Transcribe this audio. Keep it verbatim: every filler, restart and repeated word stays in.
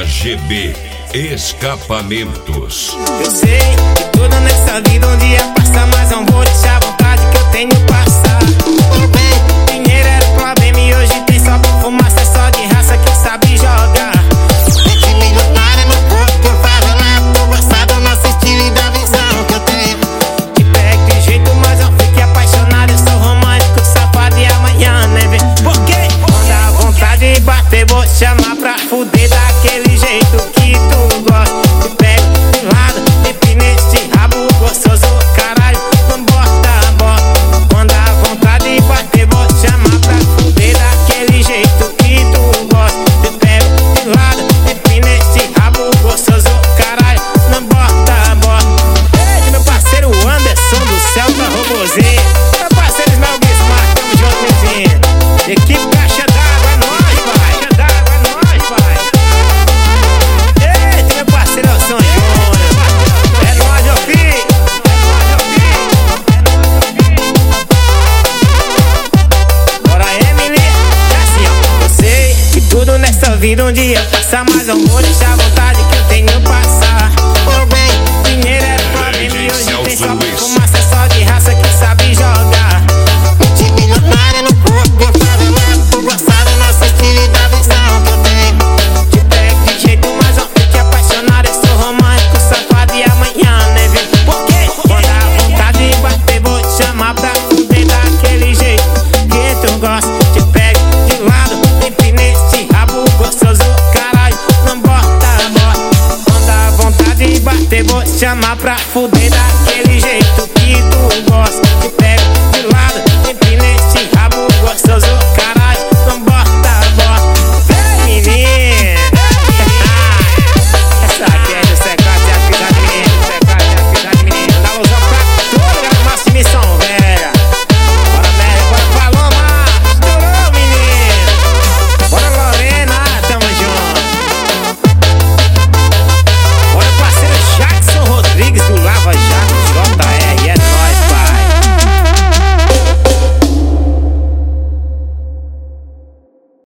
G B Escapamentos. Eu sei que tudo nessa vida um dia passa, mas não vou deixar a vontade que eu tenho passar. Dinheiro era problema e hoje tem só fumaça, é só de raça que sabe jogar. Mente milionária no corpo, eu falo lá, tô gostado do nosso estilo e da visão que eu tenho. Te pego de jeito, mas não fique apaixonado, eu sou romântico, safado e amanhã, né, vem? Por quê? Quando a vontade de bater, vou chamar pra fuder daquele jeito que tu gosta. Te pego de lado, empina esse rabo gostoso, caralho, não bota, bota. Quando a vontade de bater, vou chamar pra fuder daquele jeito que tu gosta. Te pego de lado, empina esse rabo gostoso, caralho, não bota, bota. Ei, meu parceiro Anderson do Celta Robozinho, meu parceiro Ismael Bismarck, tamo junto, vizinho. Equipe Caixa d'Água, é nóis, pai. Caixa d'Água, é nóis, pai. Eita, meu parceiro São Júnior, é nóis, meu filho. Bora, Emily. É assim, ó. Eu sei que tudo nessa vida um dia passa, mas não vou deixar a vontade que eu tenho passar. Ô bem, dinheiro é problema e hoje tem só fumaça, é só de raça que sabe jogar. Mente milionária no corpo, eu falo lá, tô gostado do nosso estilo e da visão que eu tenho. Te pego de jeito, mas não fique apaixonado, eu sou romântico, safado e amanhã, né, viu? Por quê? Quando a vontade de bater, vou te chamar pra fuder daquele jeito que tu gosta. Te pego de lado, empina esse rabo gostoso, caralho, não bota, bota. Quando a vontade de bater, vou te chamar pra fuder daquele jeito que tu gosta. Te pego de lado, empina esse rabo gostoso, caralho.